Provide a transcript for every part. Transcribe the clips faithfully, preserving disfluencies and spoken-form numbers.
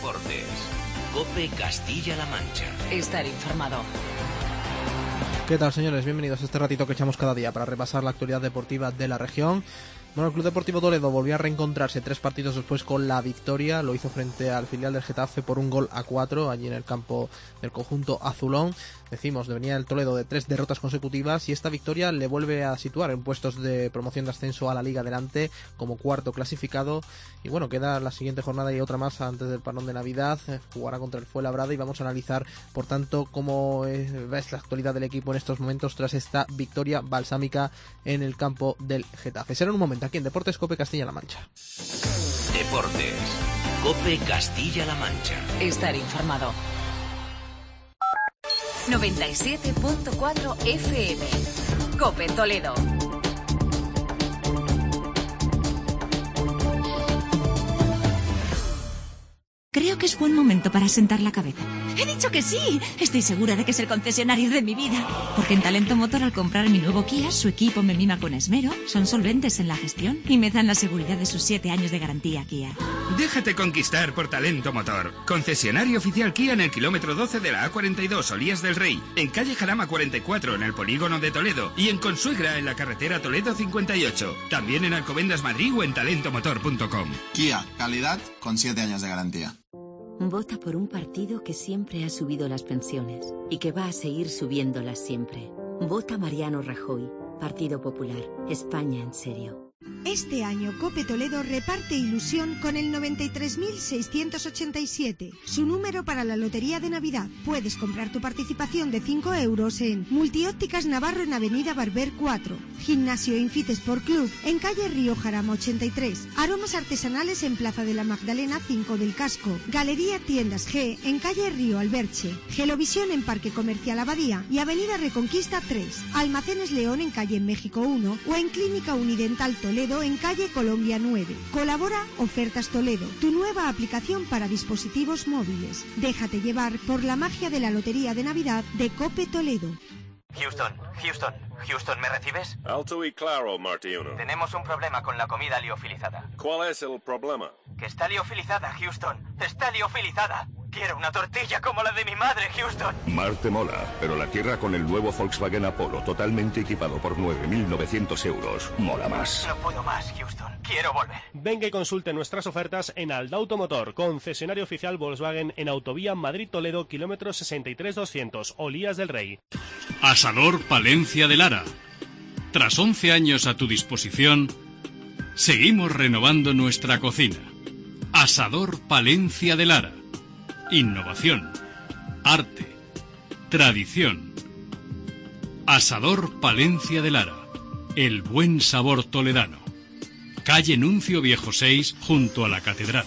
Deportes. COPE Castilla-La Mancha. Estar informado. ¿Qué tal, señores? Bienvenidos a este ratito que echamos cada día para repasar la actualidad deportiva de la región. Bueno, el Club Deportivo Toledo volvió a reencontrarse tres partidos después con la victoria. Lo hizo frente al filial del Getafe por un gol a cuatro, allí en el campo del conjunto azulón. Decimos, venía el Toledo de tres derrotas consecutivas y esta victoria le vuelve a situar en puestos de promoción de ascenso a la Liga Adelante como cuarto clasificado. Y bueno, queda la siguiente jornada y otra más antes del parón de Navidad. Jugará contra el Fuenlabrada y vamos a analizar, por tanto, cómo es la actualidad del equipo en estos momentos tras esta victoria balsámica en el campo del Getafe. Será en un momento aquí en Deportes COPE Castilla-La Mancha. Deportes. COPE Castilla-La Mancha. Estar informado. noventa y siete punto cuatro F M. COPE Toledo. Creo que es buen momento para sentar la cabeza. ¡He dicho que sí! Estoy segura de que es el concesionario de mi vida. Porque en Talento Motor, al comprar mi nuevo Kia, su equipo me mima con esmero, son solventes en la gestión y me dan la seguridad de sus siete años de garantía Kia. Déjate conquistar por Talento Motor. Concesionario oficial Kia en el kilómetro doce de la A cuarenta y dos, Olías del Rey. En calle Jarama cuarenta y cuatro, en el polígono de Toledo. Y en Consuegra, en la carretera Toledo cincuenta y ocho. También en Alcobendas Madrid o en talento motor punto com. Kia, calidad con siete años de garantía. Vota por un partido que siempre ha subido las pensiones y que va a seguir subiéndolas siempre. Vota Mariano Rajoy, Partido Popular, España en serio. Este año COPE Toledo reparte ilusión con el noventa y tres mil seiscientos ochenta y siete, su número para la Lotería de Navidad. Puedes comprar tu participación de cinco euros en Multiópticas Navarro en Avenida Barber cuatro, Gimnasio Infit Sport Club en calle Río Jarama ochenta y tres, Aromas Artesanales en Plaza de la Magdalena cinco del Casco, Galería Tiendas G en calle Río Alberche, Gelovisión en Parque Comercial Abadía y Avenida Reconquista tres, Almacenes León en calle México uno o en Clínica Unidental Toledo en calle Colombia nueve. Colabora Ofertas Toledo, tu nueva aplicación para dispositivos móviles. Déjate llevar por la magia de la Lotería de Navidad de COPE Toledo. Houston, Houston, Houston, ¿me recibes? Alto y claro, Marty uno. Tenemos un problema con la comida liofilizada. ¿Cuál es el problema? Que está liofilizada, Houston. Está liofilizada. Quiero una tortilla como la de mi madre, Houston. Marte mola, pero la Tierra con el nuevo Volkswagen Apollo totalmente equipado por nueve mil novecientos euros. Mola más. No puedo más, Houston. Quiero volver. Venga y consulte nuestras ofertas en Aldauto Motor, concesionario oficial Volkswagen en Autovía Madrid-Toledo, kilómetro sesenta y tres doscientos, Olías del Rey. Asador Palencia de Lara. Tras once años a tu disposición, seguimos renovando nuestra cocina. Asador Palencia de Lara. Innovación, arte, tradición. Asador Palencia de Lara. El buen sabor toledano. Calle Nuncio Viejo seis, junto a la Catedral.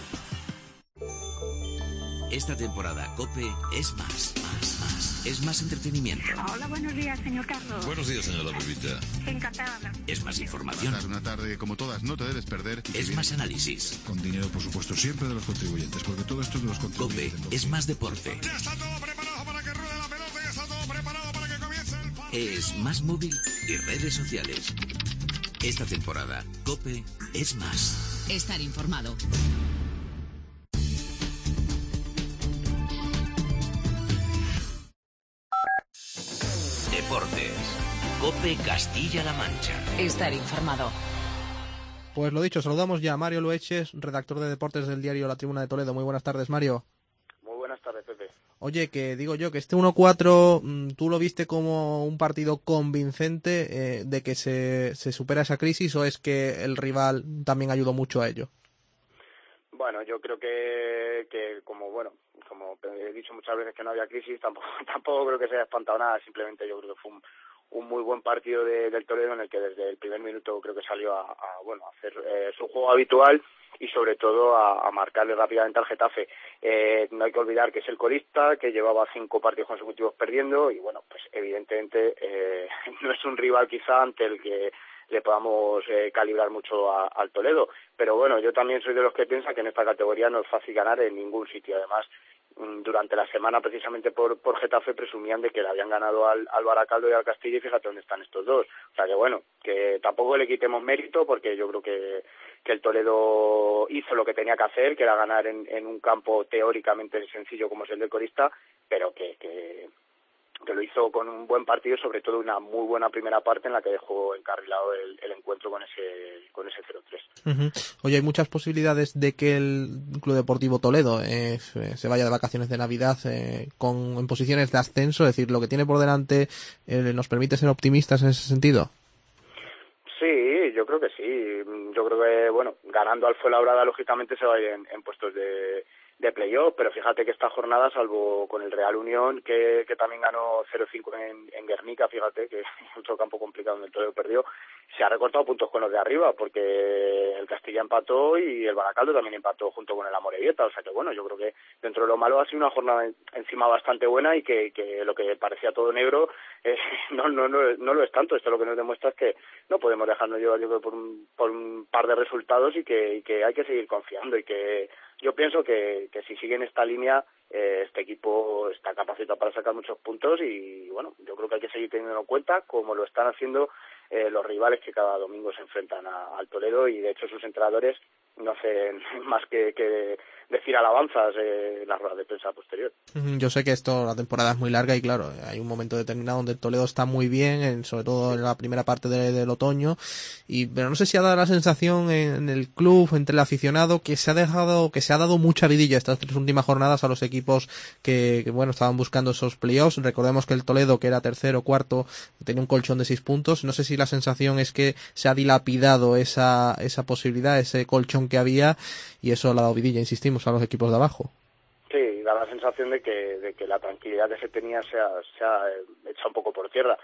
Esta temporada COPE es más, más, más. Es más entretenimiento. Hola, buenos días, señor Carlos. Buenos días, señora Pepita. Encantada. Es más información. Una tarde, una tarde como todas, no te debes perder. Es más análisis. Con dinero, por supuesto, siempre de los contribuyentes, porque todo esto es de los contribuyentes. COPE es más deporte. Ya está todo preparado para que ruede la pelota, ya está todo preparado para que comience el partido. Es más móvil y redes sociales. Esta temporada, COPE es más. Estar informado. Deportes. COPE Castilla-La Mancha. Estar informado. Pues lo dicho, saludamos ya a Mario Loeches, redactor de deportes del diario La Tribuna de Toledo. Muy buenas tardes, Mario. Muy buenas tardes, Pepe. Oye, que digo yo que este uno cuatro, ¿tú lo viste como un partido convincente eh, de que se, se supera esa crisis o es que el rival también ayudó mucho a ello? Bueno, yo creo que, que como bueno, como he dicho muchas veces que no había crisis, tampoco tampoco creo que se haya espantado nada, simplemente yo creo que fue un, un muy buen partido de, del Toledo en el que desde el primer minuto creo que salió a, a bueno a hacer eh, su juego habitual y sobre todo a, a marcarle rápidamente al Getafe. Eh, no hay que olvidar que es el colista, que llevaba cinco partidos consecutivos perdiendo y bueno, pues evidentemente eh, no es un rival quizá ante el que le podamos eh, calibrar mucho a, al Toledo, pero bueno, yo también soy de los que piensa que en esta categoría no es fácil ganar en ningún sitio. Además, durante la semana precisamente por, por Getafe presumían de que le habían ganado al, al Baracaldo y al Castilla, y fíjate dónde están estos dos. O sea que bueno, que tampoco le quitemos mérito, porque yo creo que, que el Toledo hizo lo que tenía que hacer, que era ganar en, en un campo teóricamente sencillo como es el del Corista, pero que, que, que lo hizo con un buen partido, sobre todo una muy buena primera parte en la que dejó encarrilado el, el encuentro con ese con ese cero tres. Uh-huh. Oye, hay muchas posibilidades de que el Club Deportivo Toledo eh, se vaya de vacaciones de Navidad eh, con en posiciones de ascenso, es decir, lo que tiene por delante eh, nos permite ser optimistas en ese sentido. Sí, yo creo que sí. Yo creo que, bueno, ganando al Fuenlabrada, lógicamente se va a ir en, en puestos de, de playoff, pero fíjate que esta jornada, salvo con el Real Unión, que, que también ganó cero cinco en, en Guernica, fíjate, que es otro campo complicado donde el Toledo perdió, se ha recortado puntos con los de arriba, porque el Castilla empató y el Baracaldo también empató junto con el Amorebieta, o sea que bueno, yo creo que dentro de lo malo ha sido una jornada encima bastante buena, y que, que lo que parecía todo negro eh, no, no, no, no lo es tanto. Esto lo que nos demuestra es que no podemos dejarnos llevar, yo creo, por un, por un par de resultados, y que, y que hay que seguir confiando, y que yo pienso que, que si siguen esta línea, eh, este equipo está capacitado para sacar muchos puntos, y bueno, yo creo que hay que seguir teniendo en cuenta, como lo están haciendo eh, los rivales que cada domingo se enfrentan a, al Toledo, y de hecho sus entrenadores no hacen más que, que decir alabanzas eh, en las ruedas de prensa posterior. Yo sé que esto, la temporada es muy larga, y claro, hay un momento determinado donde el Toledo está muy bien, en, sobre todo en la primera parte de, del otoño, y pero no sé si ha dado la sensación en, en el club, entre el aficionado, que se ha dejado, que se ha dado mucha vidilla estas tres últimas jornadas a los equipos que, que bueno, estaban buscando esos playoffs. Recordemos que el Toledo, que era tercero, cuarto, tenía un colchón de seis puntos. No sé si la sensación es que se ha dilapidado esa, esa posibilidad, ese colchón que había, y eso le ha dado vidilla, insistimos, a los equipos de abajo. Sí, da la sensación de que, de que la tranquilidad que se tenía se ha, se ha echado un poco por tierra.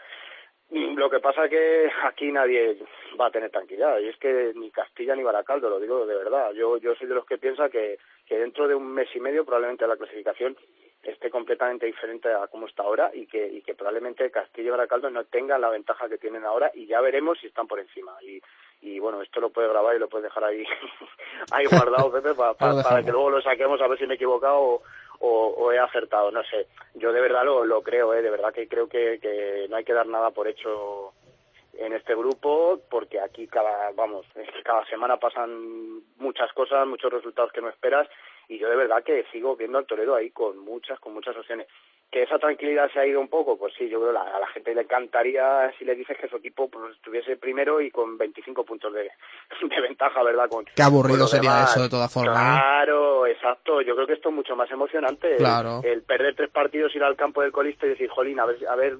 Lo que pasa es que aquí nadie va a tener tranquilidad, y es que ni Castilla ni Baracaldo, lo digo de verdad. Yo yo soy de los que piensa que, que dentro de un mes y medio probablemente la clasificación esté completamente diferente a como está ahora, y que y que probablemente Castilla y Baracaldo no tengan la ventaja que tienen ahora, y ya veremos si están por encima. Y y bueno, esto lo puedes grabar y lo puedes dejar ahí ahí guardado, Pepe, para, para, para que luego lo saquemos a ver si me he equivocado o, o, o he acertado, no sé. Yo de verdad lo, lo creo, eh, de verdad que creo que, que no hay que dar nada por hecho en este grupo, porque aquí cada, vamos, es que cada semana pasan muchas cosas, muchos resultados que no esperas, y yo de verdad que sigo viendo al Toledo ahí con muchas, con muchas opciones. Que esa tranquilidad se ha ido un poco, pues sí, yo creo que a la gente le encantaría si le dices que su equipo pues, estuviese primero y con veinticinco puntos de, de ventaja, ¿verdad? Con, Qué aburrido con sería demás. eso, de todas formas. Claro, ¿eh? Exacto. Yo creo que esto es mucho más emocionante. Claro. El, el perder tres partidos, ir al campo del Colista y decir, jolín, a ver, a ver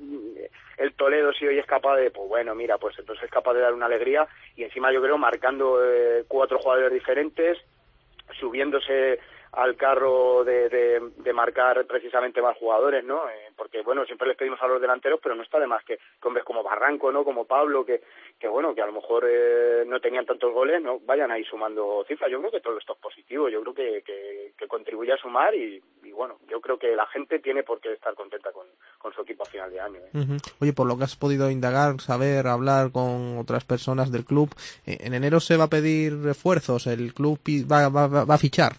el Toledo si hoy es capaz de, pues bueno, mira, pues entonces es capaz de dar una alegría, y encima yo creo marcando eh, cuatro jugadores diferentes, subiéndose al carro de, de, de marcar precisamente más jugadores, ¿no? Eh, porque, bueno, siempre les pedimos a los delanteros, pero no está de más que, que hombres como Barranco, ¿no? Como Pablo, que, que bueno, que a lo mejor eh, no tenían tantos goles, ¿no? Vayan ahí sumando cifras. Yo creo que todo esto es positivo, yo creo que, que, que contribuye a sumar, y, y, bueno, yo creo que la gente tiene por qué estar contenta con, con su equipo a final de año, ¿eh? Uh-huh. Oye, por lo que has podido indagar, saber, hablar con otras personas del club, eh, ¿en enero se va a pedir refuerzos? ¿El club va, va, va a fichar?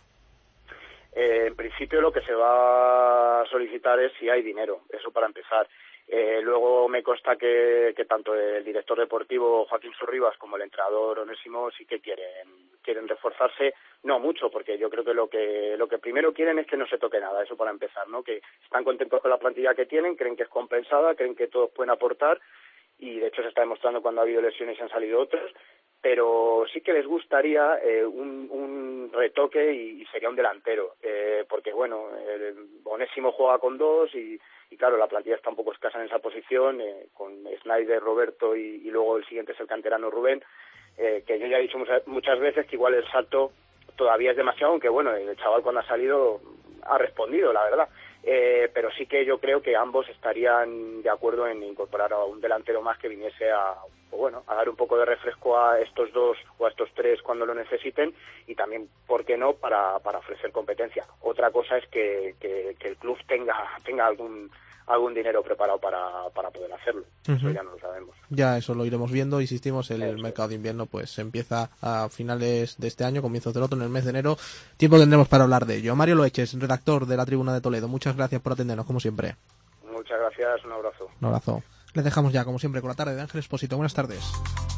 Eh, en principio lo que se va a solicitar es si hay dinero, eso para empezar. Eh, luego me consta que, que tanto el director deportivo Joaquín Sorribas como el entrenador Onésimo sí que quieren quieren reforzarse, no mucho, porque yo creo que lo que lo que primero quieren es que no se toque nada, eso para empezar, ¿no? Que están contentos con la plantilla que tienen, creen que es compensada, creen que todos pueden aportar, y de hecho se está demostrando cuando ha habido lesiones y han salido otros, pero sí que les gustaría eh, un, un retoque, y, y sería un delantero, eh, porque bueno, el Onésimo juega con dos, y, y claro, la plantilla está un poco escasa en esa posición, eh, con Snyder, Roberto, y, y luego el siguiente es el canterano Rubén, eh, que yo ya he dicho muchas, muchas veces que igual el salto todavía es demasiado, aunque bueno, el chaval cuando ha salido ha respondido, la verdad. Eh, pero sí que yo creo que ambos estarían de acuerdo en incorporar a un delantero más que viniese a, o bueno, a dar un poco de refresco a estos dos o a estos tres cuando lo necesiten, y también, ¿por qué no?, para, para ofrecer competencia. Otra cosa es que, que, que el club tenga tenga algún algún dinero preparado para, para poder hacerlo. Uh-huh. Eso ya no lo sabemos. Ya eso lo iremos viendo. Insistimos, el Eso. mercado de invierno pues empieza a finales de este año, comienzos del otro, en el mes de enero. Tiempo tendremos para hablar de ello. Mario Loeches, redactor de La Tribuna de Toledo, muchas gracias por atendernos, como siempre. Muchas gracias, un abrazo. Un abrazo. Les dejamos ya, como siempre, con la tarde de Ángel Expósito. Buenas tardes.